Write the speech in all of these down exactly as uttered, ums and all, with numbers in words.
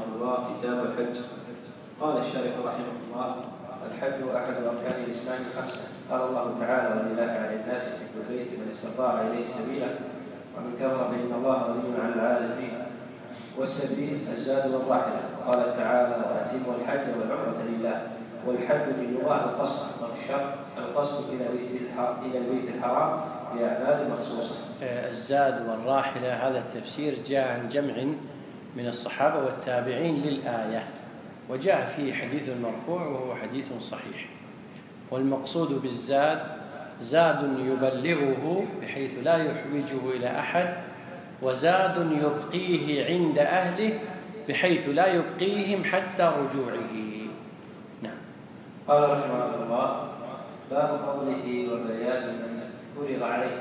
رحمه الله: كتاب الحج. قال الشارح رحمه الله: الحج أحد أركان الإسلام خمسة. قال الله تعالى: ولله على الناس حج البيت من استطاع إليه سبيلا ومن كفر فإن الله غني عن العالمين. والسبيل الزاد والراحلة. قال تعالى: وأتموا الحج والعمرة لله. والحج باللغة القصد، والشرع القصد إلى إلى البيت الحرام بأعمال مخصوصة. الزاد والراحلة هذا التفسير جاء عن جمع من الصحابة والتابعين للآية، وجاء فيه حديث مرفوع وهو حديث صحيح. والمقصود بالزاد زاد يبلغه بحيث لا يحوجه إلى أحد، وزاد يبقيه عند أهله بحيث لا يبقيهم حتى رجوعه. نعم. قال رحمه الله: باب فضله وبيان من فرض عليه.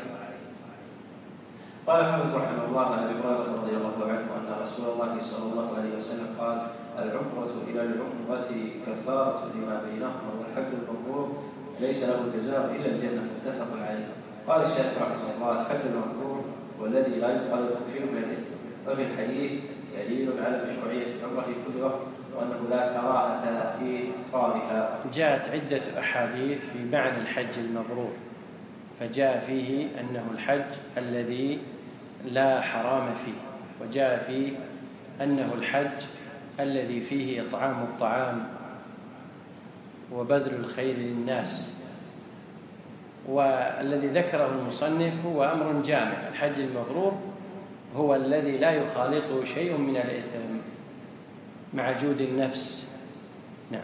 قال حمد رحمه الله عن ابي هريره رضي الله عنه ان رسول الله صلى الله عليه وسلم قال: العمرة إلى العمرة كفارة لما بينهما، والحج المبرور ليس له جزاء إلا الجنة. متفق عليه. قال الشيخ رحمه الله: الحج المبرور والذي لا يخالط شيء من الإثم. وفي الحديث دليل على مشروعية العمرة في كل وقت، وأنه لا كراهة في تكرارها. جاءت عدة أحاديث في معنى الحج المبرور، فجاء فيه أنه الحج الذي لا حرام فيه، وجاء فيه أنه الحج الذي فيه إطعام الطعام وبذل الخير للناس. والذي ذكره المصنف هو أمر جامع: الحج المبرور هو الذي لا يخالطه شيء من الإثم مع جود النفس. نعم.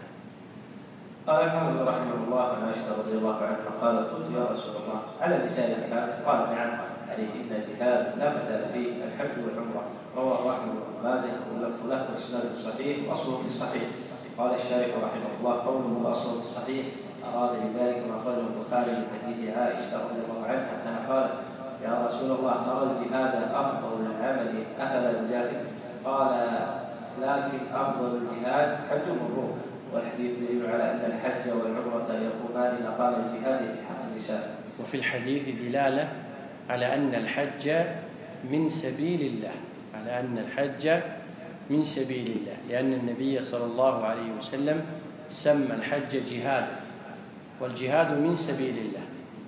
قال حافظ رحمه الله عن عائشة رضي الله عنها قالت: قلت يا رسول الله: على النساء الجهاد؟ قال: نعم، عليهن الجهاد لا مثال فيه، الحج والعمرة. رواه أحمد بن ماجه واللفظ له وإسناده صحيح وأصله في الصحيح. قال الشارح رحمه الله: قوله أصله في الصحيح أراد بذلك ما قاله البخاري من حديث عائشة رضي الله عنها أنها قالت: يا رسول الله، ترى الجهاد أفضل العمل أفلا نجاهد؟ قال: لكن أفضل الجهاد حج مبرور. والحديث دليل على أن الحج والعمرة يقومان مقام الجهاد في حق النساء. وفي الحديث دلالة على أن الحج من سبيل الله، على أن الحج من سبيل الله، لأن النبي صلى الله عليه وسلم سمى الحج جهادا، والجهاد من سبيل الله.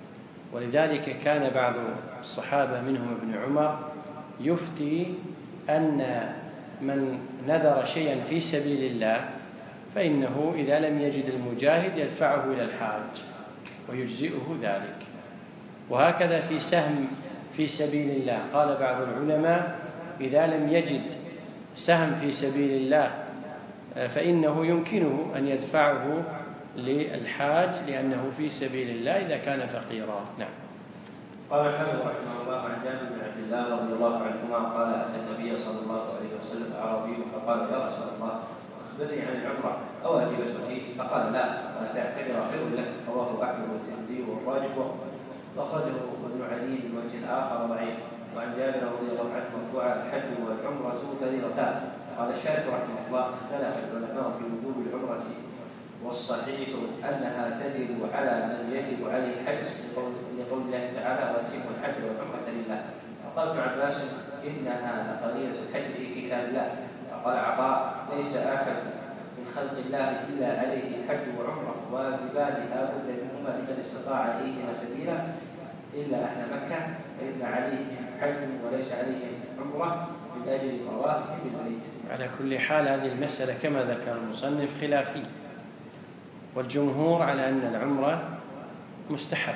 ولذلك كان بعض الصحابة منهم ابن عمر يفتي أن من نذر شيئا في سبيل الله فإنه إذا لم يجد المجاهد يدفعه إلى الحاج ويجزئه ذلك. وهكذا في سهم في سبيل الله، قال بعض العلماء: إذا لم يجد سهم في سبيل الله فإنه يمكنه أن يدفعه للحاج لأنه في سبيل الله إذا كان فقيرا. نعم. قال الحافظ رحمه الله عن جابر بن عبد الله رضي الله عنهما قال: أتى النبي صلى الله عليه وسلم أعرابي فقال: يا رسول الله، أخبرني عن العمرة، أواجبت فيه؟ فقال: لا، وأن تعتبر خير لك. رواه أحمد والترمذي والراجح وأخرجه ابن عدي من وجه آخر ضعيف. وعن جابر رضي الله عنه مرفوعا: الحج والعمرة فريضتان. قال الشارح رحمه الله: اختلف العلماء في وجوب العمرة، والصحيح أنها تجب على من يجب عليه الحج لقول الله تعالى: وأتموا الحج والعمرة لله. وقال ابن عباس: إنها قضية الحج في كتاب الله. وقال عطاء: ليس أحد من خلق الله إلا عليه الحج وعمرة، واجبان لا بد منهما لمن استطاع إليهما سبيلا إلا أهل مكة، فإن عليهم حج وليس عليهم عمرة من أجل طوافهم بالبيت. على كل حال هذه المسألة كما ذكر المصنف خلافية، والجمهور على أن العمرة مستحبة،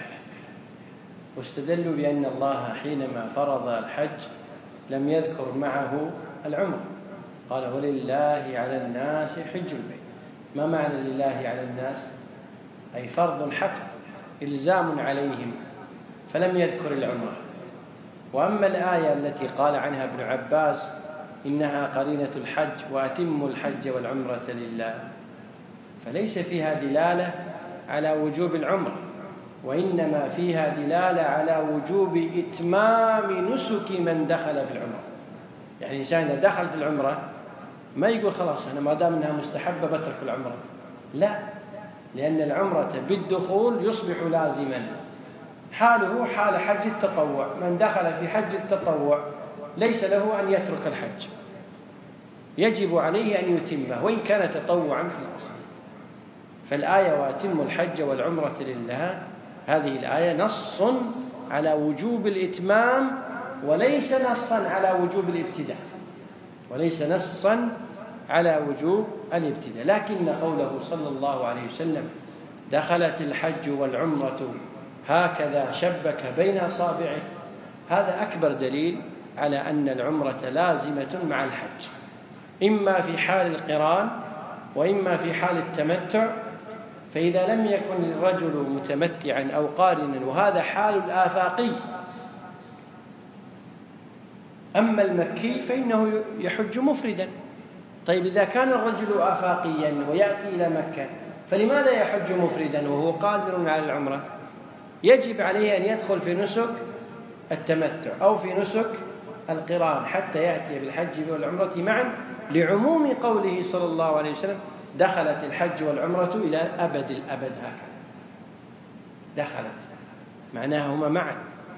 واستدلوا بأن الله حينما فرض الحج لم يذكر معه العمرة، قال: ولله على الناس حج البيت. ما معنى لله على الناس؟ أي فرض حق، إلزام عليهم، فلم يذكر العمرة. وأما الآية التي قال عنها ابن عباس: إنها قرينة الحج وأتموا الحج والعمرة لله، فليس فيها دلالة على وجوب العمرة، وإنما فيها دلالة على وجوب إتمام نسك من دخل في العمرة. يعني الإنسان إذا دخل في العمرة ما يقول خلاص أنا ما دام أنها مستحبة بترك العمرة، لا، لأن العمرة بالدخول يصبح لازما، حاله حال حج التطوع. من دخل في حج التطوع ليس له أن يترك الحج. يجب عليه أن يتمه وإن كان تطوعا في الأصل. فالآية وأتموا الحج والعمرة لله، هذه الآية نص على وجوب الإتمام وليس نصا على وجوب الابتداء، وليس نصا على وجوب الابتداء. لكن قوله صلى الله عليه وسلم دخلت الحج والعمرة هكذا شبك بين أصابعه، هذا أكبر دليل على أن العمرة لازمة مع الحج، إما في حال القران وإما في حال التمتع. فإذا لم يكن الرجل متمتعا أو قارنا، وهذا حال الآفاقي، أما المكي فإنه يحج مفردا. طيب إذا كان الرجل آفاقيا ويأتي إلى مكة فلماذا يحج مفردا وهو قادر على العمرة؟ يجب عليه أن يدخل في نسك التمتع أو في نسك القران حتى يأتي بالحج والعمرة معا، لعموم قوله صلى الله عليه وسلم دخلت الحج والعمرة إلى أبد الأبد. هكذا دخلت معناها هما معا.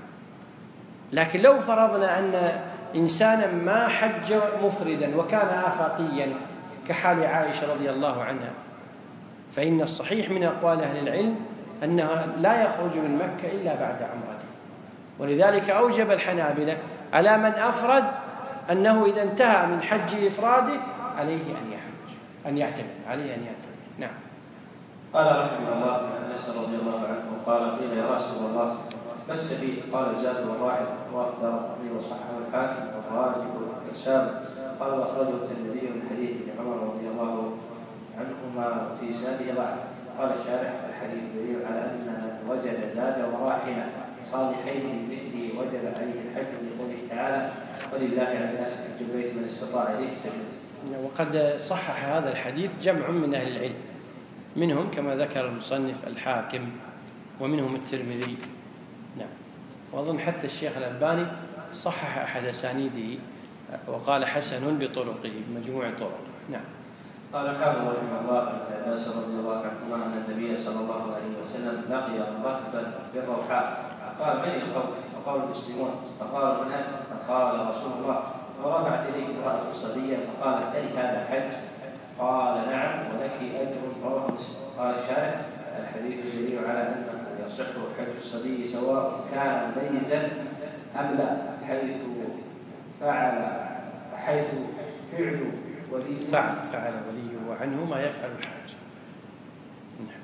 لكن لو فرضنا أن إنسانا ما حج مفردا وكان آفاقيا كحال عائشة رضي الله عنها، فإن الصحيح من أقوال أهل العلم أنها لا يخرج من مكة إلا بعد عمرته. ولذلك أوجب الحنابلة على من أفرد أنه إذا انتهى من حج إفراده عليه أن يحج، أن يعتمد عليه أن يعتمد. نعم. قال رحمه الله عن أنس رضي الله عنه قال قيل يا رسول الله ما السبيل؟ قال الزاد والراحل وأخبر الطبيب وصححه الحاكم والراجح والإرسال. قال وأخرجه الترمذي من حديث ابن عمر رضي الله عنهما في سنده ضعف. قال الشارح الحديث دليل على أن من وجد زاد وراحلة صالحين مثله وجب عليه الحج لقوله تعالى ولله على الناس حج البيت من استطاع إليه سبيلا. وقد صحح هذا الحديث جمع من أهل العلم، منهم كما ذكر المصنف الحاكم ومنهم الترمذي. نعم. وأظن حتى الشيخ الألباني صحح أحد أسانيده وقال حسن بطرقه بمجموع طرق. نعم. قال الحافظ رحمه الله عن عباس رضي الله عنهما أن النبي صلى الله عليه وسلم لقي ركبا بالروحاء فقال من القوم؟ فقال المسلمون. فقال من أنت؟ فقال رسول الله. ورفعت إليه امرأة صبية فقالت أي هذا حج؟ قال نعم ولك أجر رواه مسلم. قال الشارح الحديث دليل على أنه يصح حج الصبي سواء كان ميزا أم لا، حيث فعل حيث فعل ولي فعل فعل وليه عنه ما يفعل الحاج. نعم.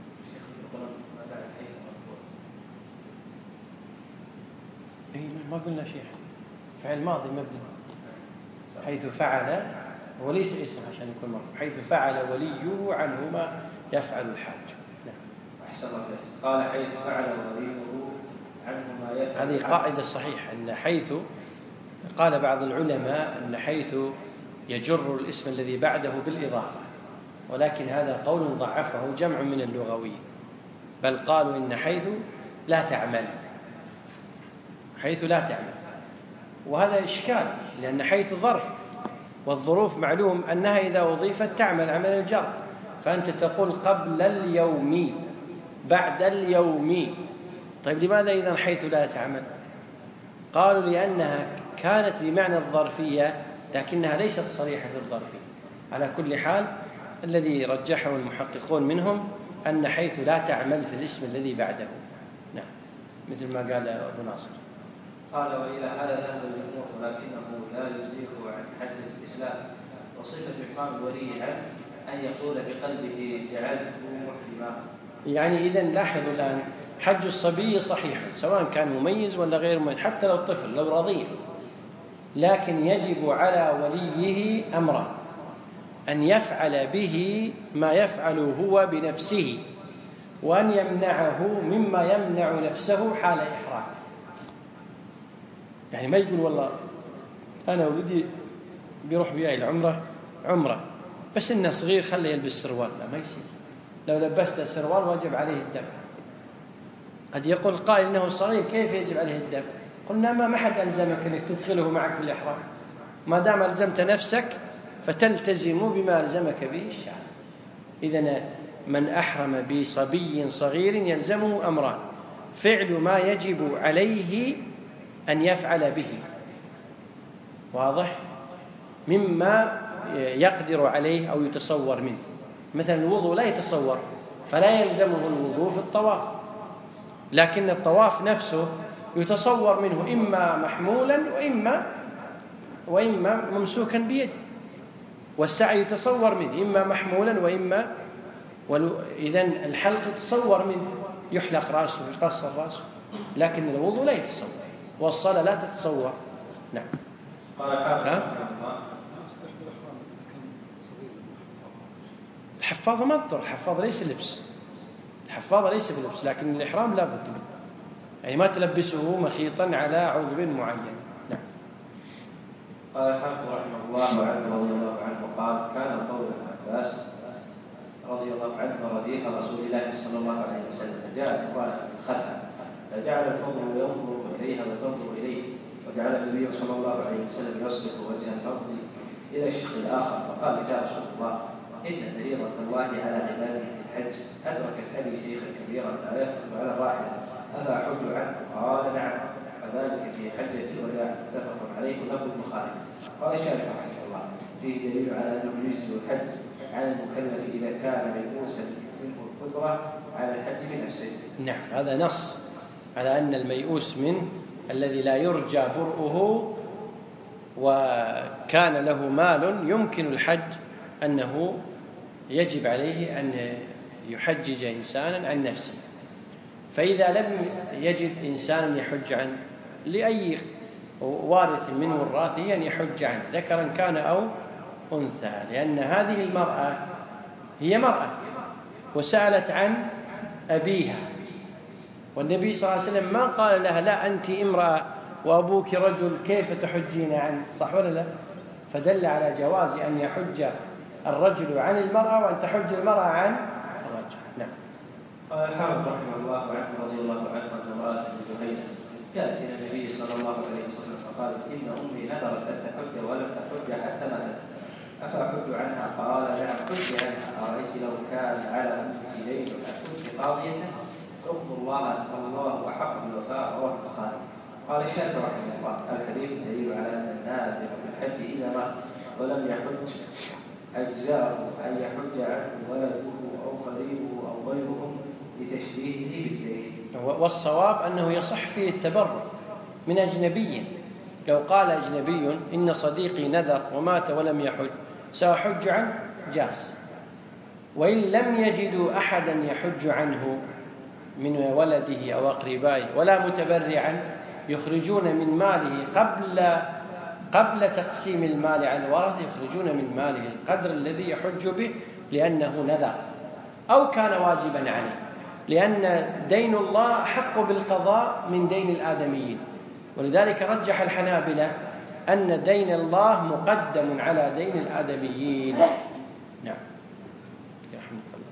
اي ما قلنا شيء، فعل ماضي مبني حيث فعل وليس اسم عشان يكون مرفوع، حيث فعل وليه عنه ما يفعل الحاج. نعم. أحسن الله. قال حيث فعل وليه عنه ما يفعل. هذه قاعدة صحيحة أن حيث، قال بعض العلماء أن حيث يجر الاسم الذي بعده بالإضافة، ولكن هذا قول ضعفه جمع من اللغويين، بل قالوا إن حيث لا تعمل، حيث لا تعمل، وهذا إشكال لأن حيث ظرف، والظروف معلوم أنها إذا أضيفت تعمل عمل الجر، فأنت تقول قبل اليوم بعد اليوم. طيب لماذا إذن حيث لا تعمل؟ قالوا لأنها كانت بمعنى الظرفية لكنها ليست صريحة في الظرفية. على كل حال الذي رجحه المحققون منهم أن حيث لا تعمل في الاسم الذي بعده. نعم. مثل ما قال أبو ناصر. قال وإلى هذا ذهب الجمهور ولكنه لا يزيغ عن حجة الإسلام. وصفة إحرام الولي عنه أن يقول بقلبه جعلته محرما. يعني إذن لاحظوا الآن حج الصبي صحيح سواء كان مميز ولا غير مميز، حتى لو الطفل لو رضيع، لكن يجب على وليه أمران: أن يفعل به ما يفعل هو بنفسه، وأن يمنعه مما يمنع نفسه حال إحرامه. يعني ما يقول والله أنا ولدي بيروح بياي العمرة عمرة بس إنه صغير خليه يلبس سروال، لا ما يصير. لو لبسته سروال واجب عليه الدم. قد يقول القائل إنه صغير كيف يجب عليه الدم؟ قلنا ما ما حد ألزمك أنك تدخله معك في الإحرام، ما دام ألزمت نفسك فتلتزم بما ألزمك به الشرع. إذن من أحرم بصبي صغير يلزمه أمران: فعل ما يجب عليه أن يفعل به، واضح، مما يقدر عليه أو يتصور منه. مثلا الوضوء لا يتصور، فلا يلزمه الوضوء في الطواف، لكن الطواف نفسه يتصور منه إما محمولا وإما وإما ممسوكا بيده، والسعي يتصور منه إما محمولا وإما إذن الحلق يتصور منه، يحلق رأسه ويقصر رأسه، لكن الوضوء لا يتصور والصلاة لا تتصور. نعم. الحفاظة ما تضر، الحفاظة ليس لبس، الحفاظة ليس بلبس، لكن الإحرام لا بد منه، يعني ما تلبسه مخيطا على عضو معين. نعم. قال الحافظ رحمه الله عنه رضي الله عنه قال: كان قول ابن عباس رضي الله عنه رديف رسول الله صلى الله عليه وسلم، جاءت امرأة من خلفها فجعل الفضل ينظر إليها وتنظر إليه، وجعل النبي صلى الله عليه وسلم يصرف وجه الفضل إلى الشق الآخر، فقال: يا رسول الله، إن فريضة الله على عباده في الحج أدركت أبي شيخا كبيرا لا يخطب على الراحلة، أفأحج عنه؟ قال: نعم، وذلك في حجة الوداع، متفق عليه ولفظ البخاري. قال الشارح رحمه الله: فيه دليل على أنه يجزي الحج عن المكلف إذا كان ميؤوسا منه القدرة على الحج بنفسه. نعم، هذا نص على أن الميؤوس منه الذي لا يرجى برؤه وكان له مال يمكن الحج أنه يجب عليه أن يحجج إنسانا عن نفسه. فإذا لم يجد إنسان يحج عنه لأي وارث من وراثه أن يحج عنه، ذكرا كان أو أنثى، لأن هذه المرأة هي مرأة وسألت عن أبيها، والنبي صلى الله عليه وسلم ما قال لها: لا أنت امرأة وأبوك رجل، كيف تحجين عنه؟ صح ولا لا؟ فدل على جواز أن يحج الرجل عن المرأة وأن تحج المرأة عن الرجل. نعم. قال الحافظ رحمه الله عنه رضي الله عنه أن امرأة من جهينة جاءت إلى النبي صلى الله عليه وسلم فقالت: إن أمي نذرت أن تحج ولم تحج حتى ماتت، أفأحج عنها؟ قال: نعم، حج عنها. أرأيت لو كان على أمك دين أكنت قاضية؟ حكم الله الله أحق بالوفاء، رواه البخاري. قال الشافعي رحمه الله: الحديث دليل على أن الناذر في الحج إذا مات ولم يحج أجزاءه أن يحج عنه ولده أو قريبه أو غيرهم لتشبيهه بالدين. والصواب أنه يصح فيه التبرع من أجنبي. لو قال أجنبي: إن صديقي نذر ومات ولم يحج سأحج عنه، جاز. وإن لم يجدوا أحدا يحج عنه من ولده أو أقربائه ولا متبرعا، يخرجون من ماله قبل قبل تقسيم المال على الورثة، يخرجون من ماله القدر الذي يحج به لأنه نذر أو كان واجبا عليه، لأن دين الله أحق بالقضاء من دين الآدميين. ولذلك رجح الحنابلة أن دين الله مقدم على دين الآدميين. نعم. يرحمك الله.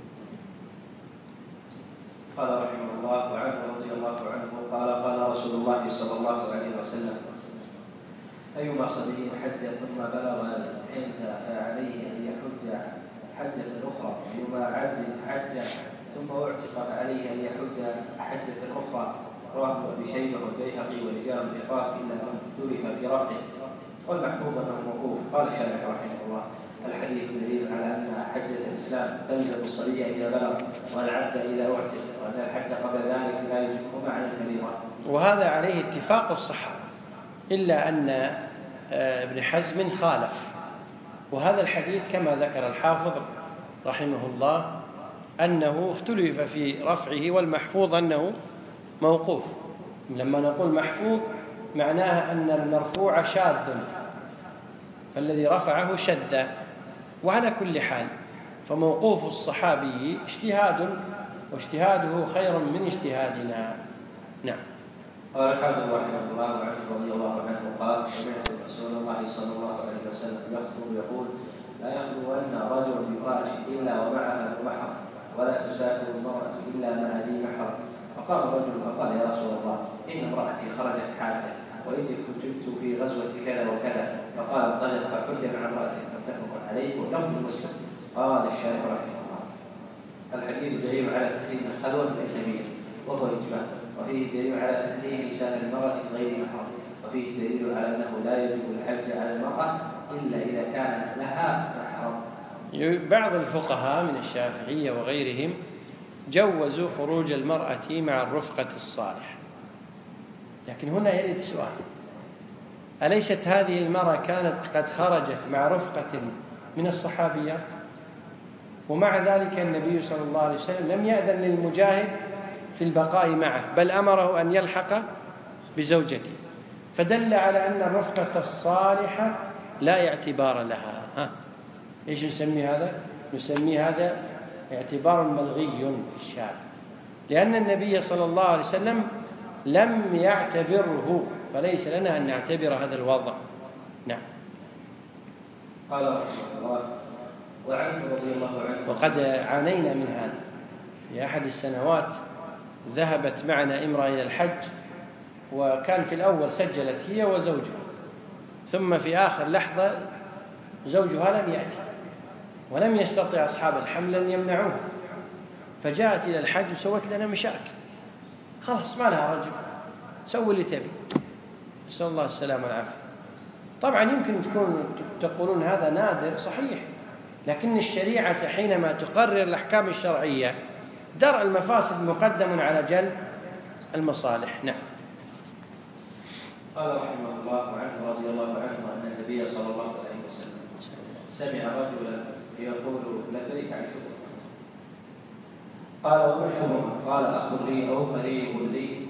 قال رحمه الله وعنه رضي الله عنه قال: قال رسول الله صلى الله عليه وسلم: أيما صبي حج ثم بلغ الحنث فعليه أن يحج حجة أخرى، أيما عبد حج ثم اعتق فعليه أن يحج حجة أخرى، رواه أبي شيبة والبيهقي ورجال الثقات إلا من اختلف في رفعه، والمحفوظ أنه موقوف. قال الشارح رحمه الله: الحديث دليل على أن حجة الإسلام تلزم الصبي إذا بلغ والعبد إذا اعتق، وأن الحج قبل ذلك لا يجبه عن الفريضة. وهذا عليه اتفاق الصحابة، إلا أن ابن حزم خالف. وهذا الحديث كما ذكر الحافظ رحمه الله أنه اختلف في رفعه، والمحفوظ أنه موقوف. لما نقول محفوظ معناها أن المرفوع شاذ، فالذي رفعه شد. وعلى كل حال فموقوف الصحابي اجتهاد، واجتهاده خير من اجتهادنا. نعم. قال الحافظ رحمه الله عنه رضي الله عنه قال: سمعت رسول الله صلى الله عليه وسلم يخطب يقول: لا يخلون رجل بامرأة إلا ومعها ذو محرم، ولا تسافر المرأة إلا مع ذي محرم. فقام رجل فقال: يا رسول الله، إن امرأتي خرجت حاجة، وإني كنت في غزوة كذا وكذا. فقال: انطلق فحج مع امرأتك، متفق عليه ولفظ مسلم. قال الشارح رحمه الله: الحديث دليل على تحريم الخلوة بالأجنبية وهو إجماع، وفيه دليل على تحريم نساء المرأة غير محرم، وفيه دليل على أنه لا يجب الحج على المرأة إلا إذا كان لها محرم. بعض الفقهاء من الشافعية وغيرهم جوزوا خروج المرأة مع الرفقة الصالحة، لكن هنا يرد سؤال: أليست هذه المرأة كانت قد خرجت مع رفقة من الصحابيات؟ ومع ذلك النبي صلى الله عليه وسلم لم يأذن للمجاهد في البقاء معه، بل أمره أن يلحق بزوجته، فدل على أن الرفقة الصالحة لا اعتبار لها. ها إيش نسمي هذا؟ نسمي هذا اعتبار ملغي في الشارع، لأن النبي صلى الله عليه وسلم لم يعتبره، فليس لنا أن نعتبر هذا الوضع. نعم. قال رحمه الله: وعنه رضي الله عنه. وقد عانينا من هذا في أحد السنوات، ذهبت معنا امرأة إلى الحج، وكان في الأول سجلت هي وزوجها، ثم في آخر لحظة زوجها لم يأتي ولم يستطع أصحاب الحمل أن يمنعوه، فجاءت إلى الحج وسوت لنا مشاكل. خلاص ما لها رجل، سوي اللي تبي. نسأل الله السلامة والعافية. طبعا يمكن تكون تقولون هذا نادر، صحيح، لكن الشريعة حينما تقرر الأحكام الشرعية درء المفاسد مقدم على جلب المصالح. نعم. قال رحمه الله عنه رضي الله عنه أن النبي صلى الله عليه وسلم سمع رجلا يقول: لبيك عن شبهة. قال: وما شبهة؟ قال: أخ لي أو قريب لي.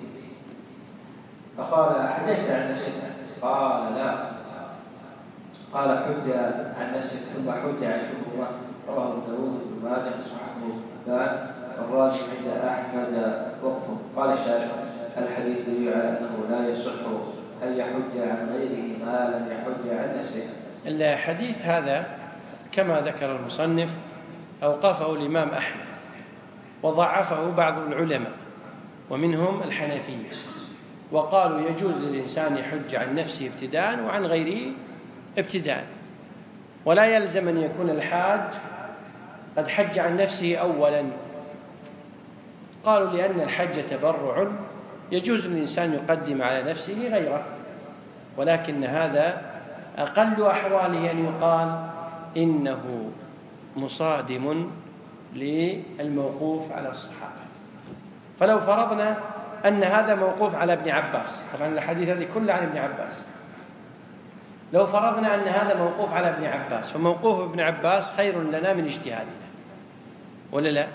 فقال: حججت عن نفسك؟ قال: لا. قال: حج عن نفسك ثم حج عن شبهة. رواه داود بن ماجه وصححه الألباني والرازي عند أحمد وقفه. قال الشارح: الحديث يدل على أنه لا يصح أن يحج عن غيره ما لم يحج عن نفسه. الحديث هذا كما ذكر المصنف أوقفه الإمام أحمد، وضعفه بعض العلماء ومنهم الحنفية، وقالوا يجوز للإنسان يحج عن نفسه ابتداء وعن غيره ابتداء، ولا يلزم أن يكون الحاج قد حج عن نفسه أولا. قالوا لأن الحج تبرع يجوز للإنسان يقدم على نفسه غيره، ولكن هذا أقل أحواله أن يقال إنه مصادم للموقوف على الصحابة. فلو فرضنا أن هذا موقوف على ابن عباس، طبعا الحديث هذه كله عن ابن عباس، لو فرضنا أن هذا موقوف على ابن عباس، فموقوف ابن عباس خير لنا من اجتهادنا، ولا لا؟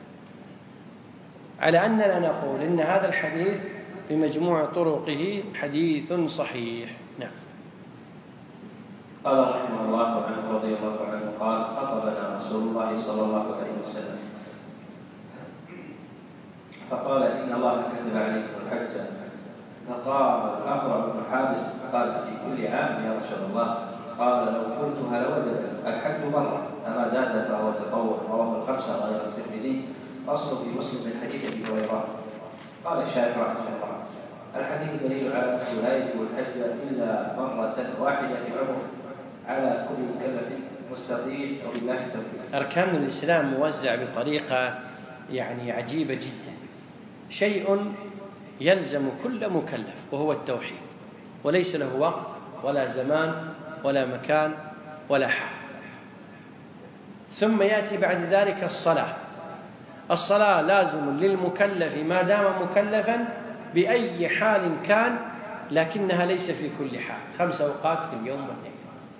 على أننا نقول إن هذا الحديث بمجموع طرقه حديث صحيح. نعم. قال رحمه الله عنه رضي الله عنه قال: خطبنا رسول الله صلى الله عليه وسلم فقال: إن الله كتب عليكم الحج. فقال الأقرع بن حابس: قال: في كل عام يا رسول الله. قال: لو قلتها لوجب الحج مرة أما زاد فهو تطوع. رواه الخمسة غير الترمذي. أصل في مسلم من حديث أبي هريرة. قال الشارح رحمه الله: الحديث دليل على أنه لا يجب الحج إلا مرة واحدة في العمر على كل مكلف مستطيع وبالله التوفيق. أركان الإسلام موزع بطريقة يعني عجيبة جدا، شيء يلزم كل مكلف وهو التوحيد، وليس له وقت ولا زمان ولا مكان ولا حال. ثم يأتي بعد ذلك الصلاة. الصلاة لازم للمكلف ما دام مكلفا بأي حال كان، لكنها ليس في كل حال، خمس أوقات في اليوم والليل.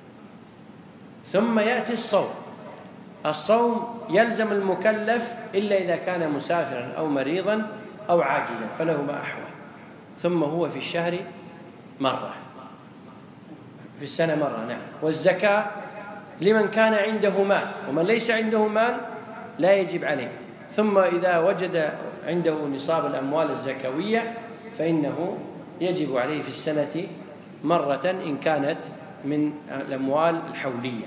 ثم يأتي الصوم. الصوم يلزم المكلف إلا إذا كان مسافرا أو مريضا أو عاجزا فله ما أحوال. ثم هو في الشهر مرة، في السنة مرة. نعم. والزكاة لمن كان عنده مال، ومن ليس عنده مال لا يجب عليه. ثم إذا وجد عنده نصاب الأموال الزكوية فإنه يجب عليه في السنة مرة إن كانت من الأموال الحولية.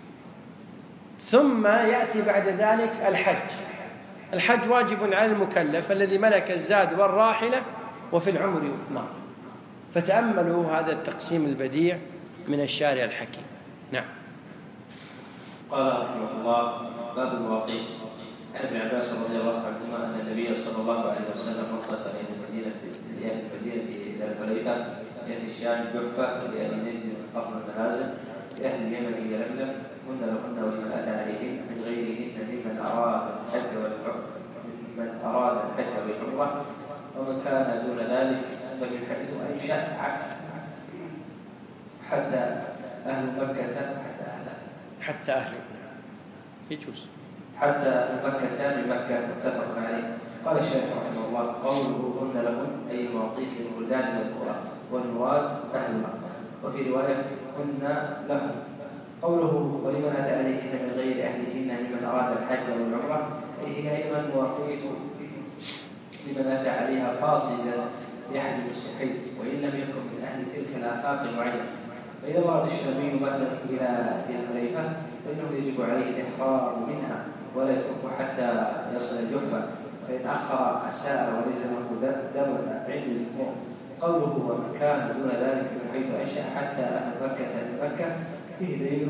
ثم يأتي بعد ذلك الحج. الحج واجب على المكلف الذي ملك الزاد والراحلة وفي العمر مرة. فتأملوا هذا التقسيم البديع من الشارع الحكيم. نعم. قال رحمه الله: باب المواقيت. عن ابن عباس رضي الله عنهما أن النبي صلى الله عليه وسلم انطلق إلى المدينة المدينة إلى الحليفة، يأتي الشام جحفة، ولأهل نجد قرن المنازل، لأهل اليمن يلملم هن لهن ولمن أتى عليهن من غيرهن ممن أراد الحج والعمرة ممن أراد الحج والعمرة، ومن كان دون ذلك فمن حيث أنشأ عقد حتى أهل مكة حتى أهل حتى أهل يجوز حتى أهل مكة من مكة متفق عليه. قال الشيخ رحمه الله: قوله هن لهن أي مواقيت البلدان والقرى، والمراد أهل مكة. وفي رواية هن لهم. قوله ولمن أتى عليهن من غير أهلهن ممن أراد الحج والعمرة، أي هي أيضا مواقيت لمن أتى عليها قاصدا لأحد المسلمين وإن لم يكن من أهل تلك الآفاق المعينة. فإذا ورد الشامي مثلا إلى ذي الحليفة فإنه يجب عليه الإحرام منها ولا يترك حتى يصل الجحفة، فإن أخر أساء وليس له دم عند الجمهور. قوله ومن كان دون ذلك من حيث أنشأ حتى أهل مكة من مكة فيه دليل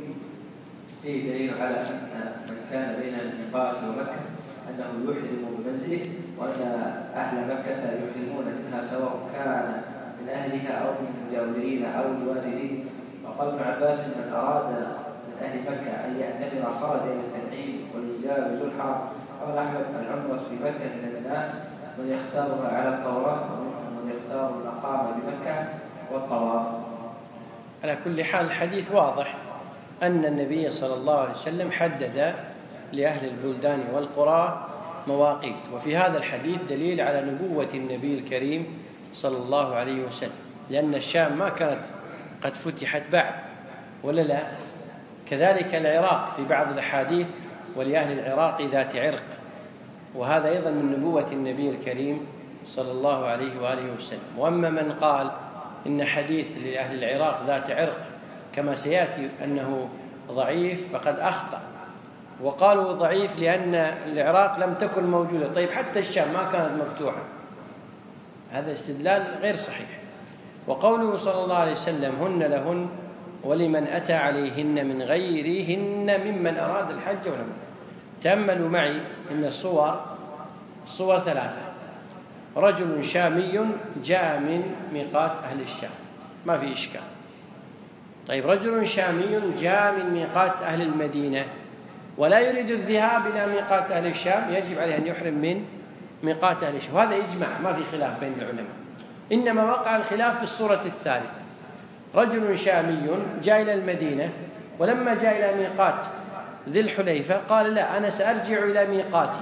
فيه دليل على أن من كان بين الميقات ومكة أنه يحرم بمنزله، وأن أهل مكة يحرمون منها سواء كان من أهلها أو من المجاورين أو الوالدين. وقال ابن عباس من أراد من أهل مكة أن يعتمر خرج إلى التنعيم والإجابة ذو الحرم. قال أحمد العمرة في مكة من الناس من يختارها على الطواف ومنهم من يختار الإقامة بمكة والطواف. على كل حال الحديث واضح أن النبي صلى الله عليه وسلم حدد لأهل البلدان والقرى مواقيت، وفي هذا الحديث دليل على نبوة النبي الكريم صلى الله عليه وسلم، لأن الشام ما كانت قد فتحت بعد ولا لا. كذلك العراق في بعض الأحاديث ولأهل العراق ذات عرق، وهذا أيضا من نبوة النبي الكريم صلى الله عليه وآله وسلم. وأما من قال إن حديث لأهل العراق ذات عرق كما سيأتي أنه ضعيف فقد أخطأ، وقالوا ضعيف لأن العراق لم تكن موجودة. طيب حتى الشام ما كانت مفتوحة، هذا استدلال غير صحيح. وقوله صلى الله عليه وسلم هن لهن ولمن أتى عليهن من غيرهن ممن أراد الحج والعمرة. تأملوا معي إن الصور صور ثلاثة: رجل شامي جاء من ميقات أهل الشام، ما في إشكال. طيب رجل شامي جاء من ميقات أهل المدينة ولا يريد الذهاب إلى ميقات أهل الشام، يجب عليه أن يحرم من ميقات أهل الشام. وهذا إجماع ما في خلاف بين العلماء، إنما وقع الخلاف في الصورة الثالثة: رجل شامي جاء إلى المدينة ولما جاء إلى ميقات ذي الحليفة قال لا، أنا سأرجع إلى ميقاتي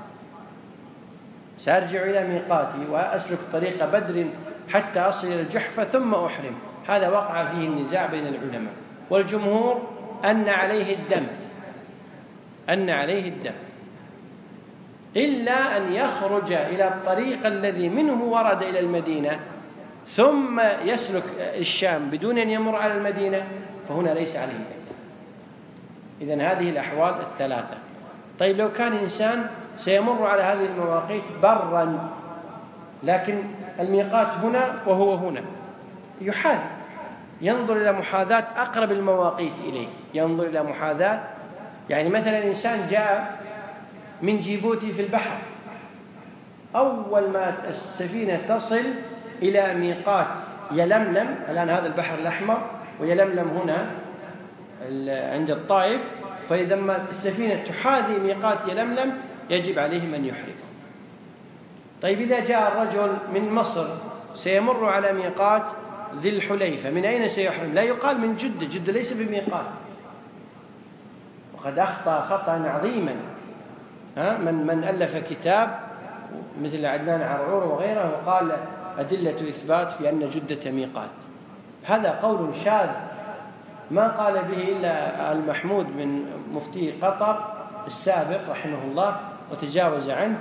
سأرجع إلى ميقاتي وأسلك طريق بدر حتى أصل إلى الجحفة ثم أحرم. هذا وقع فيه النزاع بين العلماء، والجمهور أن عليه الدم أن عليه الدم إلا أن يخرج إلى الطريق الذي منه ورد إلى المدينة ثم يسلك الشام بدون أن يمر على المدينة، فهنا ليس عليه دم. إذن هذه الأحوال الثلاثة. طيب لو كان إنسان سيمر على هذه المواقيت برا لكن الميقات هنا وهو هنا، يحاذي، ينظر إلى محاذاة أقرب المواقيت إليه، ينظر إلى محاذاة. يعني مثلا إنسان جاء من جيبوتي في البحر، أول ما السفينة تصل إلى ميقات يلملم، الآن هذا البحر الأحمر ويلملم هنا عند الطائف، فإذا ما السفينة تحاذي ميقات يلملم يجب عليه من يحرم. طيب إذا جاء الرجل من مصر سيمر على ميقات ذي الحليفة، من أين سيحرم؟ لا يقال من جدة، جدة ليس بميقات. وقد أخطأ خطأ عظيما ها من من ألف كتاب مثل عدنان عرعور وغيره وقال أدلة إثبات في أن جدة ميقات. هذا قول شاذ ما قال به إلا المحمود من مفتي قطر السابق رحمه الله وتجاوز عنه،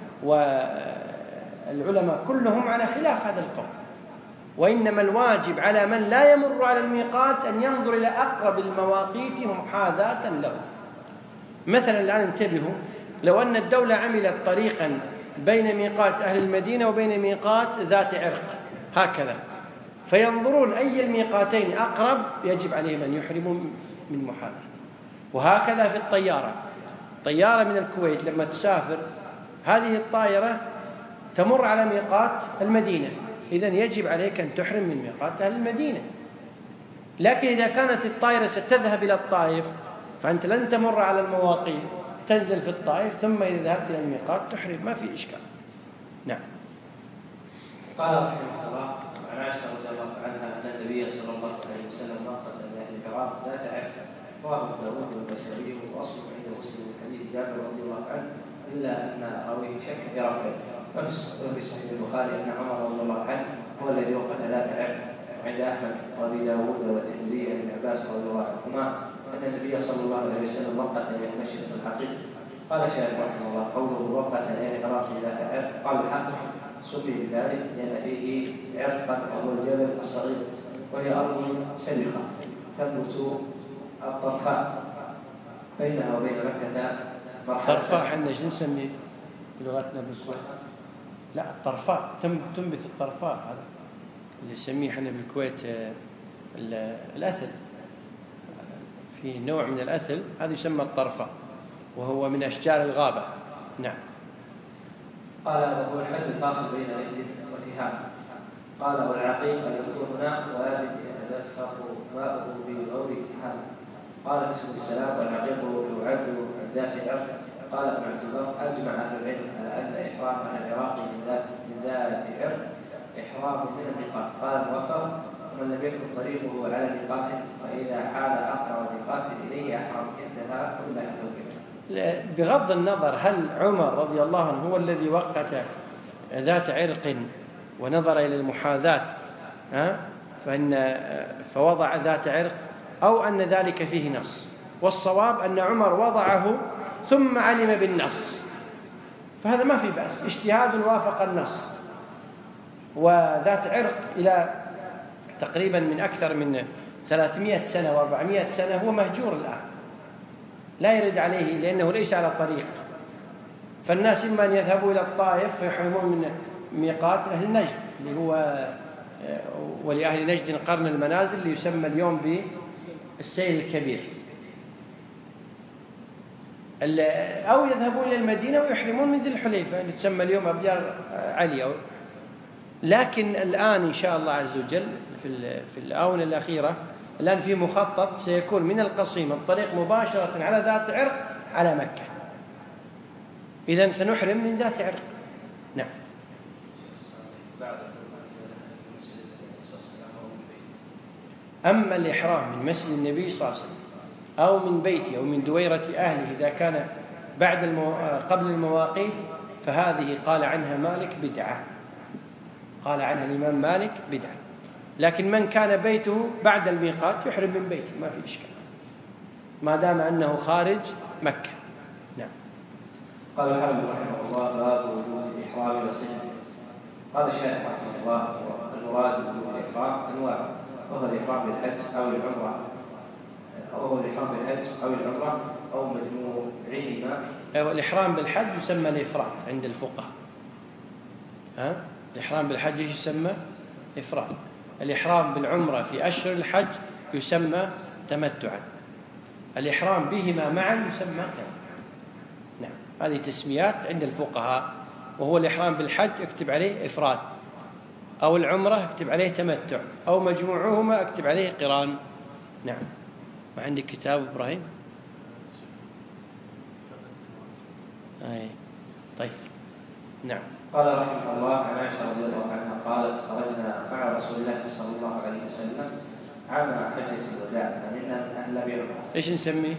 والعلماء كلهم على خلاف هذا القول. وإنما الواجب على من لا يمر على الميقات أن ينظر إلى أقرب المواقيت محاذاة له. مثلا الآن انتبهوا، لو أن الدولة عملت طريقا بين ميقات أهل المدينة وبين ميقات ذات عرق هكذا، فينظرون أي الميقاتين أقرب يجب عليهم أن يحرموا من محاذاة. وهكذا في الطيارة، طيارة من الكويت لما تسافر هذه الطائرة تمر على ميقات المدينة، إذن يجب عليك أن تحرم من ميقات أهل المدينة. لكن إذا كانت الطائرة ستذهب إلى الطائف فأنت لن تمر على المواقيت، تنزل في الطائف ثم إذا ذهبت إلى الميقات تحرم، ما في إشكال. نعم. قال رحمه الله عن عائشة رضي الله عنها أن النبي صلى الله عليه وسلم ناقة لأهل العراق ذات عرق، رواه أبو داود والبشري وأصله عند مسلم من حديث جابر رضي الله عنه، إلا أن راويه شك في رفعه. وفي صحيح البخاري أن عمر رضي الله عنه هو الذي وقت ذات عرق، عند أحمد وأبي داود والترمذي عن ابن عباس رضي الله عنهما أن النبي صلى الله عليه وسلم وقت إلى المشرق الحقيقي. قال الشيخ رحمه الله قوله وقت إلى العراق ذات عرق، قال الحق سمي بذلك لأن فيه عرقا وهو الجبل الصغير، وهي أرض سبخة تنبت الطرفاء بينها وبين مكة مرحلة. طرفاء حنا شو نسميه بلغتنا بالصوت؟ لا الطرفاء تنبت الطرفاء، هذا اللي نسميه حنا بالكويت الأثل، في نوع من الأثل هذا يسمى الطرفاء وهو من أشجار الغابة. نعم. قال وهو الحد الفاصل بين نجد وتهام. قال والعقيق يذكر هنا وادي يتدفق ماؤه بغور تهام. قال اسم السلام والعقيق يعد ذات عرق. قال ابن عبد البر اجمع اهل العلم على ان احرام اهل العراق من ذات من ذات عرق احرام من الميقات. قال موفق ومن لم يكن طريقه على ميقات فاذا حال اقرب ميقات اليه احرم انتهى كل توقيت. بغض النظر هل عمر رضي الله عنه هو الذي وقت ذات عرق ونظر إلى المحاذاة فإن فوضع ذات عرق أو أن ذلك فيه نص، والصواب أن عمر وضعه ثم علم بالنص، فهذا ما في بأس، اجتهاد وافق النص. وذات عرق إلى تقريبا من أكثر من ثلاثمائة سنة وأربعمائة سنة هو مهجور الآن، لا يرد عليه لأنه ليس على طريق. فالناس إما أن يذهبوا إلى الطائف فيحرمون من ميقات أهل نجد اللي هو ولأهل نجد قرن المنازل اللي يسمى اليوم بالسيل الكبير، أو يذهبون إلى المدينة ويحرمون من ذي الحليفة اللي تسمى اليوم أبيار علي. لكن الآن إن شاء الله عز وجل في الآونة الأخيرة الآن في مخطط سيكون من القصيم الطريق مباشرة على ذات عرق على مكة، إذن سنحرم من ذات عرق. نعم. أما الإحرام من مسجد النبي صلى الله عليه وسلم أو من بيته أو من دويرة أهله إذا كان بعد المو... قبل المواقيت فهذه قال عنها مالك بدعة، قال عنها الإمام مالك بدعة. لكن من كان بيته بعد الميقات يحرم من بيته، ما في إشكال ما دام أنه خارج مكة. نعم. قال الحافظ رحمه الله باب وجوب الإحرام وصفته. قال الشيخ رحمه الله المراد بالإحرام أنواع، وهو الإحرام بالحج أو العمرة أو هو الإحرام بالحج أو العمرة أو مجموعهما. أيوة الإحرام بالحج يسمى الإفراد عند الفقهاء. ها الإحرام بالحج يسمى إفراد، الإحرام بالعمرة في أشهر الحج يسمى تمتعا، الإحرام بهما معا يسمى كذا. نعم هذه تسميات عند الفقهاء. وهو الإحرام بالحج اكتب عليه إفراد، أو العمرة اكتب عليه تمتع، أو مجموعهما اكتب عليه قران. نعم. ما عندك كتاب إبراهيم؟ أي طيب. نعم. قال رحمه الله عن عائشة رضي الله عنها قالت خرجنا مع رسول الله صلى الله عليه وسلم عام حجة الوداع فمنا من أهل بعمرة. إيش نسميه؟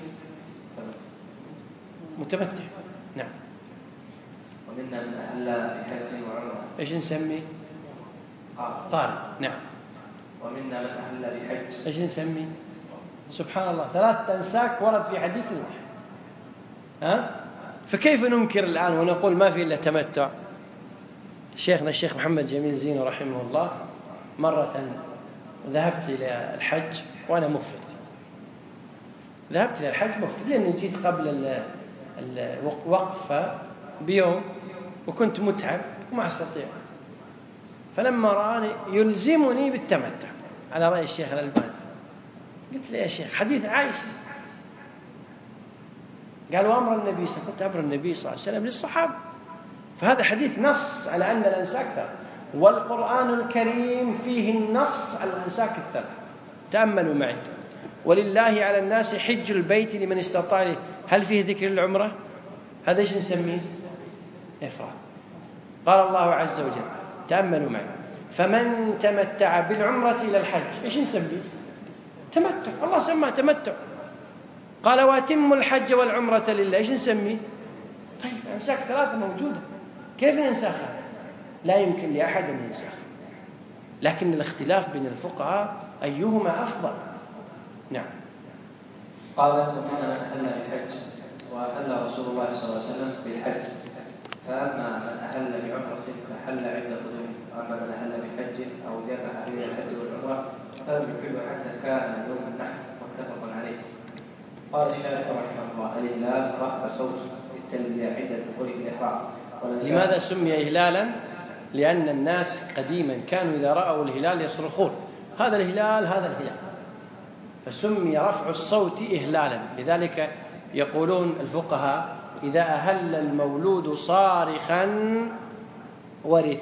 متمتع. نعم. ومنا من أهل بحج وعمرة. إيش نسميه؟ قارن. قارن. نعم. ومنا من أهل بحج. إيش نسميه؟ سبحان الله ثلاث أنساك ورد في حديث واحد. ها؟ فكيف ننكر الآن ونقول ما في إلا تمتع؟ شيخنا الشيخ محمد جميل زينو رحمه الله مرة ذهبت إلى الحج وأنا مفرد، ذهبت إلى الحج مفرد لأني جيت قبل الوقفة بيوم وكنت متعب وما أستطيع، فلما رآني يلزمني بالتمتع على رأي الشيخ الألباني قلت له يا شيخ حديث عائشة، قال وأمر النبي صلى الله عليه وسلم، أمر النبي صلى الله عليه وسلم للصحابة، فهذا حديث نص على أن الأنساك ثلاث، والقرآن الكريم فيه النص على الأنساك الثلاث، تأملوا معي. ولله على الناس حج البيت لمن استطاع إليه. هل فيه ذكر العمرة؟ هذا ايش نسميه؟ إفراد. قال الله عز وجل، تأملوا معي، فمن تمتع بالعمرة إلى الحج، ايش نسميه؟ تمتع. الله سماه تمتع. قال واتموا الحج والعمرة لله، ايش نسميه؟ طيب أنساك ثلاثة موجودة، كيف ننسخها؟ لا يمكن لأحد أن ينسخ، لكن الاختلاف بين الفقهاء أيهما أفضل. نعم. قالت ومن أهل بالحج وأهل رسول الله صلى الله عليه وسلم بالحج، فأما من أهل بعمرة فحل عند قدومه، وأما من أهل بحج أو جمع بين الحج والعمرة فلم يحل حتى كان يوم النحر، متفق عليه. قال الشارح رحمه الله الإهلال رفع صوت التلبية عند دخول الإحرام. لماذا سمي إهلالا؟ لأن الناس قديما كانوا إذا رأوا الهلال يصرخون هذا الهلال هذا الهلال، فسمي رفع الصوت إهلالا. لذلك يقولون الفقهاء إذا أهل المولود صارخا ورث.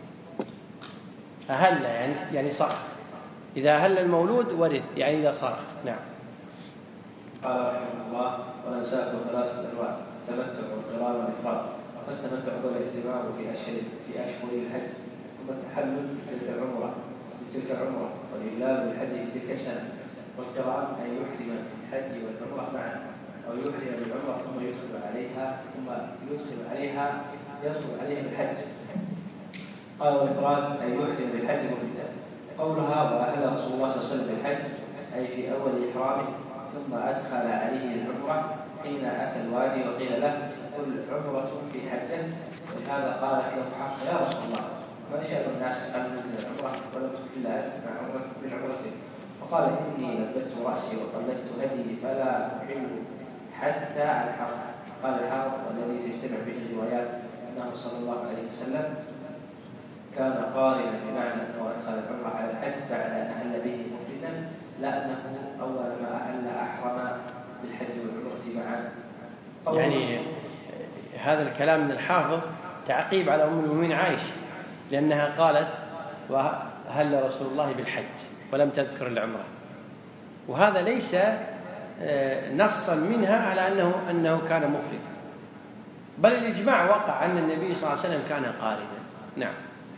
أهل يعني يعني صرخ، إذا أهل المولود ورث يعني إذا صرخ. نعم. قال رحمه الله ونساك ثلاثة أنواع: التمتع والقران والإفراد. فالتمتع هو الاهتمام في أشهر في أشهر الحج، ثم التحلل بتلك العمرة بتلك العمرة والإهلال بالحج في تلك السنة. والقران أن يحرم بالحج والعمرة معا، أو يحرم بالعمرة ثم يدخل عليها ثم يدخل عليها يدخل عليها بالحج. قال والإفراد أن يحرم بالحج مفردا. قولها وأهل رسول الله صلى الله عليه وسلم بالحج أي في أول إحرامه، ثم أدخل عليه العمرة حين أتى الوادي وقيل له قل عمرة في حجة. ولهذا قالت له حق يا رسول الله ما شأن الناس أن ننزل العمرة ولم تكن إلا أنت مع عمرة بالعمرة؟ فقال إني لبت رأسي وقلدت هدي فلا أحل حتى الحرم. قال الحرم والذي تجتمع به الروايات أنه صلى الله عليه وسلم كان قارنا، بمعنى أنه أدخل العمرة على الحج بعد أن أهل به مفردا، لا أنه أول ما أهل أحرم بالحج والعمرة معا. يعني هذا الكلام من الحافظ تعقيب على أم المؤمنين عائشة، لأنها قالت وهل رسول الله بالحج ولم تذكر العمرة، وهذا ليس نصا منها على أنه أنه كان مفردا، بل الإجماع وقع أن النبي صلى الله عليه وسلم كان قارنا. نعم.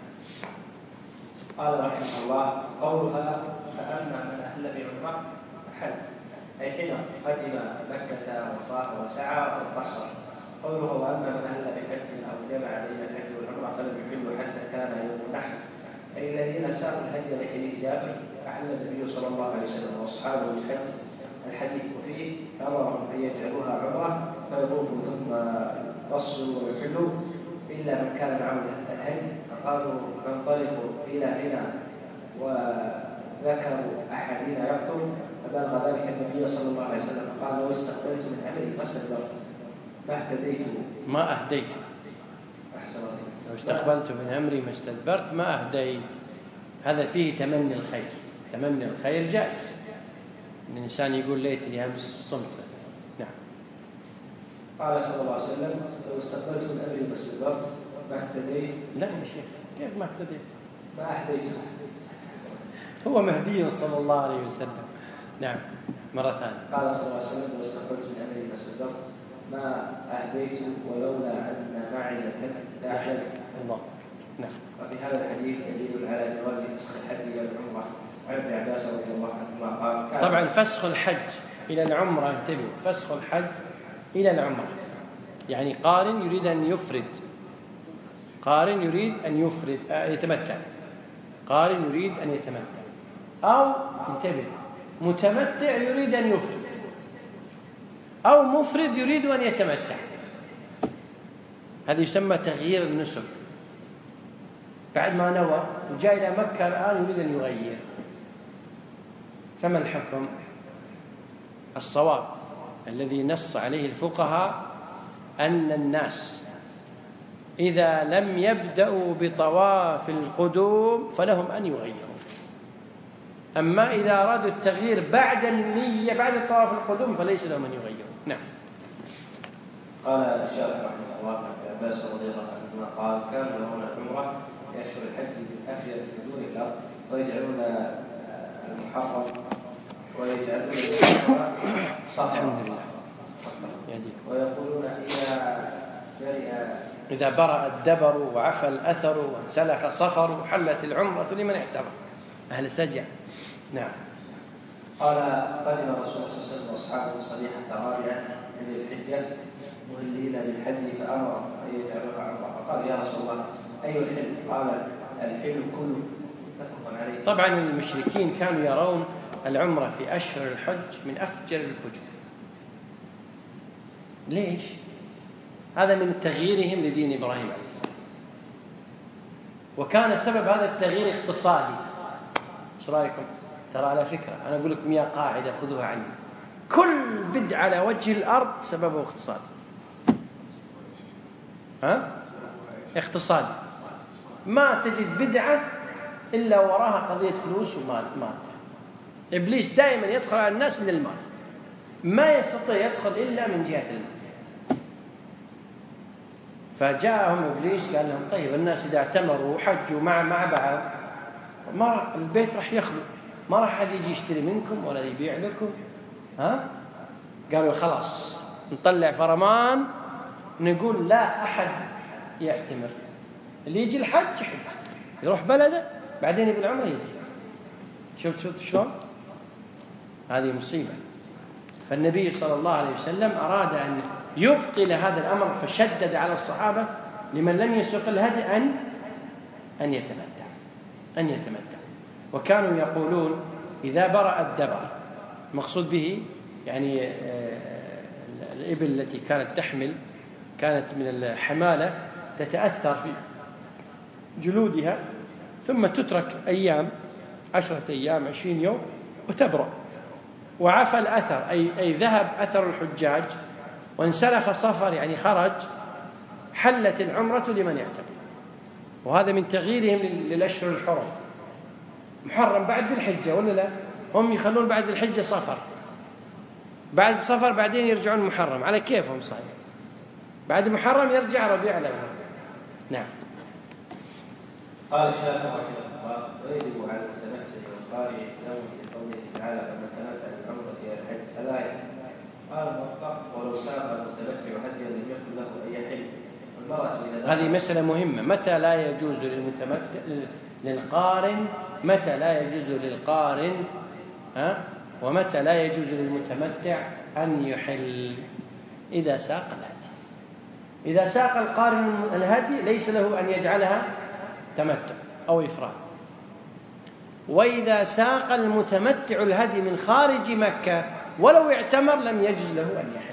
قال رحمه الله قولها فأما من أهل بعمرة فحل أي حين قدم مكة وطاف وسعى وقصر. قوله وأما من أهل بحج أو جمع بين الحج والعمرة فلم يحل حتى كان يوم النحر، أي الذين ساروا الهدي لحجابه أحل النبي صلى الله عليه وسلم وأصحابه الحج الحديث، وفيه أمرهم أن يجعلوها عمرة فيطوفوا ثم يفصلوا ويحلوا إلا من كان معه الهدي. فقالوا ننطلق إلى منى وذكروا أحدنا يقتل، فبلغ ذلك النبي صلى الله عليه وسلم قال لو استقبلت من أمري فاستدبرت ما اهتديت ما أهديت. أحسن الله. لو استقبلت من أمري ما استدبرت ما أهديت. هذا فيه تمني الخير. تمني الخير جائز، الإنسان يقول ليتني أمس صمت. نعم. قال صلى الله عليه وسلم لو استقبلت من أمري ما استدبرت ما اهتديت. لا يا شيخ كيف ما اهتديت؟ ما أهديت. هو مهدي صلى الله عليه وسلم. نعم. مرة ثانية. قال صلى الله عليه وسلم لو استقبلت من أمري ما استدبرت ما أهديت ولولا أن معي الهدي لأحللت. الله. نعم. وفي هذا الحديث دليل على جواز فسخ الحج إلى العمرة. عن ابن عباس رضي الله عنهما قال طبعا فسخ الحج إلى العمرة، انتبه، فسخ الحج إلى العمرة يعني قارن يريد أن يفرد، قارن يريد أن يفرد يتمتع، قارن يريد أن يتمتع، أو انتبه متمتع يريد أن يفرد، أو مفرد يريد أن يتمتع. هذا يسمى تغيير النسك. بعد ما نوى وجاء إلى مكة الآن يريد أن يغير، فما الحكم؟ الصواب الذي نص عليه الفقهاء أن الناس إذا لم يبدأوا بطواف القدوم فلهم أن يغيروا، أما إذا أرادوا التغيير بعد النية بعد طواف القدوم فليس لهم أن يغيروا. نعم. قال الشارح رحمه الله عن عباس رضي الله عنهما قال كانوا يرون العمرة في أشهر الحج بالأفيد بدون الأرض ويجعلون المحرم ويجعلون صفا الحمد لله يهديك. ويقولون إذا برئ إذا برأ الدبر وعفى الأثر وانسلخ صفر حلت العمرة لمن احتمر أهل سجع. نعم. قال قدم الرسول صلى الله عليه وسلم واصحابه صبيحة رابعة من الحجة مهلين بالحج فأمر أن يجعلوها عمرة فقال يا رسول الله أي الحل؟ قال الحل كله متفق عليه. طبعا المشركين كانوا يرون العمرة في أشهر الحج من أفجر الفجور. ليش؟ هذا من تغييرهم لدين إبراهيم عليه السلام، وكان سبب هذا التغيير اقتصادي. ايش رايكم؟ ترى على فكرة أنا أقول لكم يا قاعدة خذوها عني، كل بدعة على وجه الأرض سببه اقتصادي. ها؟ اقتصادي. ما تجد بدعة إلا وراها قضية فلوس ومال مادة. إبليس دائما يدخل على الناس من المال، ما يستطيع يدخل إلا من جهة المال. فجاءهم إبليس قال لهم طيب الناس إذا اعتمروا وحجوا مع مع بعض ما البيت راح يخلو، ما راح حد يجي يشتري منكم ولا يبيع لكم. ها؟ قالوا خلاص نطلع فرمان نقول لا أحد يعتمر، اللي يجي الحج يحج يروح بلده بعدين يبي العمره يجي. شفت شفت شلون؟ هذه مصيبة. فالنبي صلى الله عليه وسلم أراد أن يبطل هذا الأمر فشدد على الصحابة لمن لم يسوق الهدي أن أن يتمتع أن يتمتع وكانوا يقولون إذا برأ الدبر، مقصود به يعني الإبل التي كانت تحمل كانت من الحمالة تتأثر في جلودها ثم تترك أيام، عشرة أيام عشرين يوم وتبرأ، وعفى الأثر أي, أي ذهب أثر الحجاج وانسلخ صفر يعني خرج، حلت العمرة لمن يعتمر. وهذا من تغييرهم للأشهر الحرم. محرم بعد الحجة ولا لا؟ هم يخلون بعد الحجة صفر، بعد صفر بعدين يرجعون محرم، على كيفهم صحيح. بعد محرم يرجع ربيع الأول. نعم. قال الشافعي رحمه الله ويجب على المتمتع والقارئ يحترم في قوله تعالى فمن تمتع بالعمرة إلى الحج الآية. قال الموفق ولو ساق المتمتع حجا لم يكن له أن يحل. هذه مسألة مهمة. متى لا يجوز للمتمتع للقارن متى لا يجوز للقارن ها ومتى لا يجوز للمتمتع أن يحل؟ إذا ساق الهدي. إذا ساق القارن الهدي ليس له أن يجعلها تمتع أو إفراد. وإذا ساق المتمتع الهدي من خارج مكة ولو اعتمر لم يجوز له أن يحل.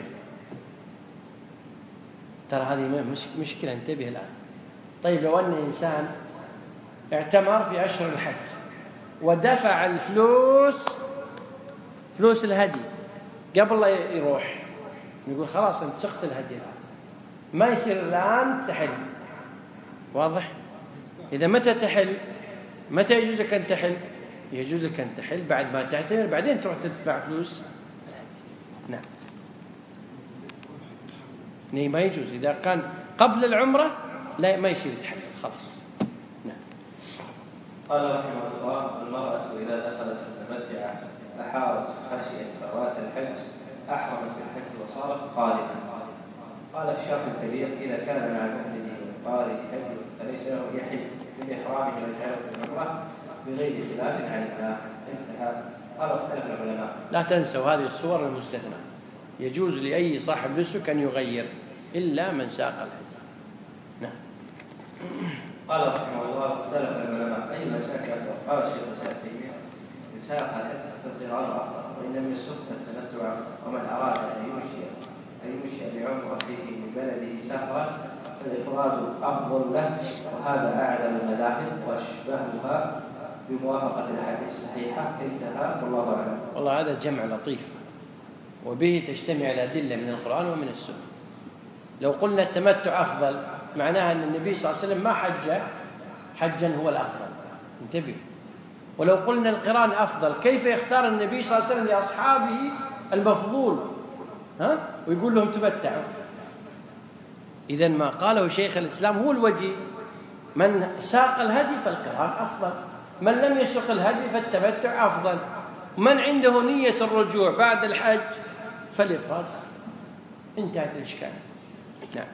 ترى هذه مشكلة، انتبه الآن. طيب لو أن إنسان اعتمر في أشهر الحج ودفع الفلوس فلوس الهدي قبل لا يروح، يقول خلاص انت سقط الهدي الآن، ما يصير الآن تحل. واضح؟ إذا متى تحل؟ متى يجوز لك أن تحل؟ يجوز لك أن تحل بعد ما تعتمر، بعدين تروح تدفع فلوس الهدي. نعم. نعم ما يجوز. إذا كان قبل العمرة لا ما يصير يتحل خلاص. نعم. قال رحمه الله المرأة إذا دخلت متمتعة أحارت خشيت فوات الحج أحرمت بالحج وصارت قارنة. قال الشيخ الكبير إذا كان مع المحرم والقارن حج فليس له يحل بإحرامه ويجعله في العمرة بغير خلاف عن الله. انتهى. قال اختلف العلماء. لا تنسوا هذه الصور المستثنى، يجوز لأي صاحب نسك أن يغير إلا من ساق الهدي. نعم. قال رحمه الله اختلف العلماء أي مساك أفضل. قال الشيخ السعدي إن ساق فالقران أفضل وإن لم يسق فالتمتع أفضل. ومن أراد أن يمشي أن يمشي بعمرته من بلده سفرا فالإفراد أفضل له، وهذا أعلم المذاهب وأشبهها بموافقة الأحاديث الصحيحة. انتهى والله أعلم. والله هذا جمع لطيف وبه تجتمع الأدلة من القرآن ومن السنة. لو قلنا التمتع أفضل معناها أن النبي صلى الله عليه وسلم ما حج حجا هو الأفضل. انتبهوا. ولو قلنا القران أفضل كيف يختار النبي صلى الله عليه وسلم لأصحابه المفضول ها ويقول لهم تمتعوا؟ إذن ما قاله شيخ الإسلام هو الوجه. من ساق الهدي فالقران أفضل، من لم يسق الهدي فالتمتع أفضل. من عنده نية الرجوع بعد الحج فالإفراد أفضل. انتهت الإشكال. نعم.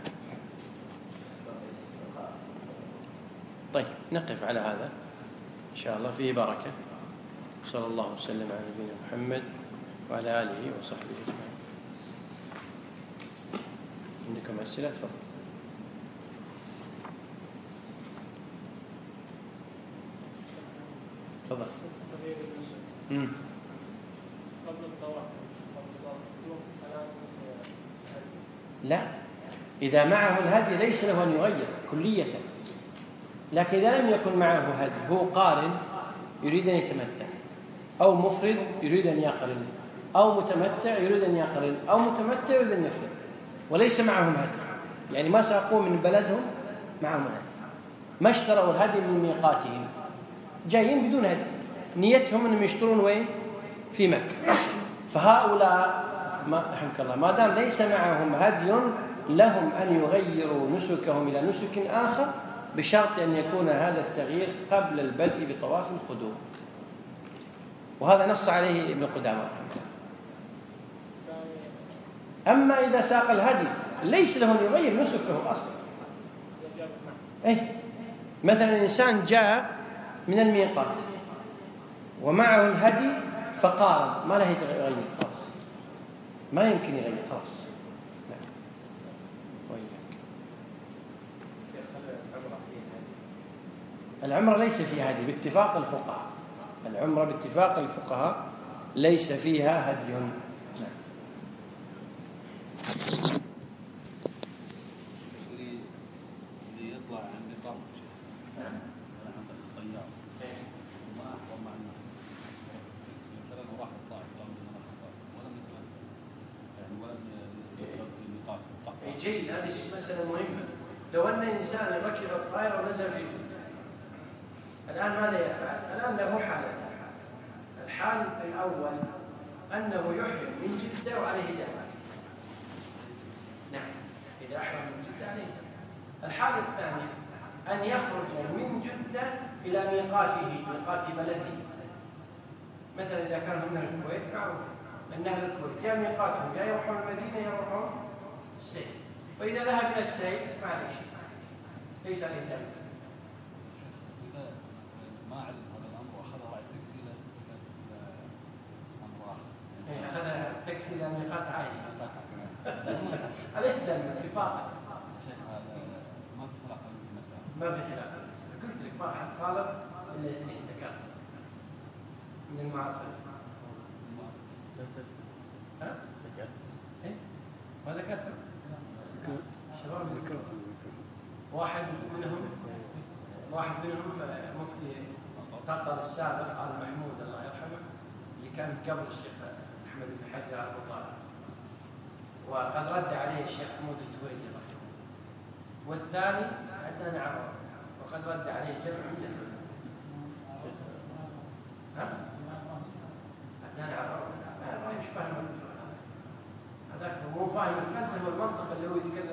طيب نقف على هذا إن شاء الله، فيه بركة. صلى الله وسلم على نبينا محمد وعلى آله وصحبه أجمعين. عندكم أسئلة؟ تفضل. تفضل. امم قبل الطواف لا، إذا معه الهدي ليس له أن يغير كلية، لكن إذا لم يكن معه هدي، هو قارن يريد أن يتمتع، أو مفرد يريد أن يقرن، أو متمتع يريد أن يقرن، أو متمتع يريد أن يفرد، وليس معهم هدي، يعني ما ساقوا من بلدهم معهم هدي، ما اشتروا الهدي من ميقاتهم، جايين بدون هدي، نيتهم أنهم يشترون وين؟ في مكة. فهؤلاء ما رحمك الله ما دام ليس معهم هدي لهم أن يغيروا نسكهم إلى نسك آخر، بشرط أن يكون هذا التغيير قبل البدء بطواف القدوم، وهذا نص عليه ابن قدامة. أما إذا ساق الهدي ليس له أن يغير نسكه أصلا. إيه؟ مثلا الإنسان جاء من الميقات ومعه الهدي فقارن، ما له يغير، خلاص ما يمكن يغير، خلاص. نعم. وإياك. العمرة ليس فيها هدي باتفاق الفقهاء، العمرة باتفاق الفقهاء ليس فيها هدي. نعم. اللي يطلع عن نقاط نعم عند الطيار وما أحضر مع الناس مثلا وراح الطائف قام من الخطأ ولم يتمتع يعني ولم يضرب في النقاط القطع. جيد، هذه مسألة مهمة. لو أن إنسان ركب الطائرة ونزل في جدة، الآن ماذا يفعل؟ الآن له حالة. الحال الأول أنه يحرم من جدة وعليه دم. نعم، إذا أحرم من جدة عليه دم. الحالة الثانية أن يخرج من جدة إلى ميقاته، ميقات بلده. مثلا إذا كان من الكويت معروف أن أهل الكويت يا ميقاتهم يا يروحون المدينة يا يروحون السيل، فإذا ذهب إلى السيل ما عليه شيء، ليس عليه دم. إذا ما علم هذا الأمر وأخذ راعي التاكسي إلى أمر آخر. أخذ التاكسي إلى ميقات عائشة عليه دم اتفاقا. شيخ هذا ما في خلاف في المسألة. ما في خلاف في المسألة، قلت لك ما حد خالف إلا اثنين ذكرت من المعاصر. ها؟ ذكرت؟ إيه؟ ما ذكرت؟ شباب ذكرت. واحد منهم واحد منهم مفتي قطر السابق آل محمود الله يرحمه، اللي كان قبل الشيخ أحمد بن حجر على المطالب، وقد رد عليه الشيخ حمود التويجي رحمه. والثاني عدنان عرب، وقد رد عليه جمع من العلماء. ها؟ عدنان عرب ما مش فاهم الفقه، هذاك مو فاهم الفلسفه والمنطق اللي هو يتكلم